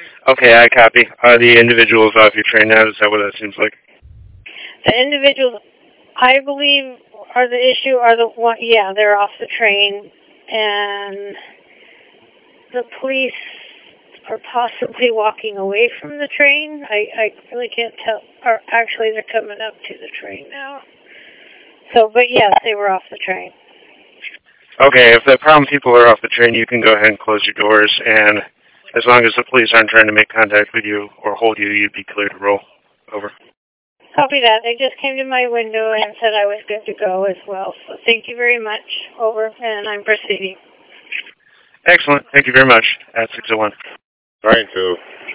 Okay, I copy. Are the individuals off your train now? Is that what that seems like? The individuals, I believe, are the issue. Are the one? Yeah, they're off the train, and the police are possibly walking away from the train. I really can't tell. Or actually, they're coming up to the train now. So, but yes, they were off the train. Okay, if the problem people are off the train, you can go ahead and close your doors, and as long as the police aren't trying to make contact with you or hold you, you'd be clear to roll. Over. Copy that. They just came to my window and said I was good to go as well. So thank you very much. Over, and I'm proceeding. Excellent. Thank you very much. At 601. Trying to.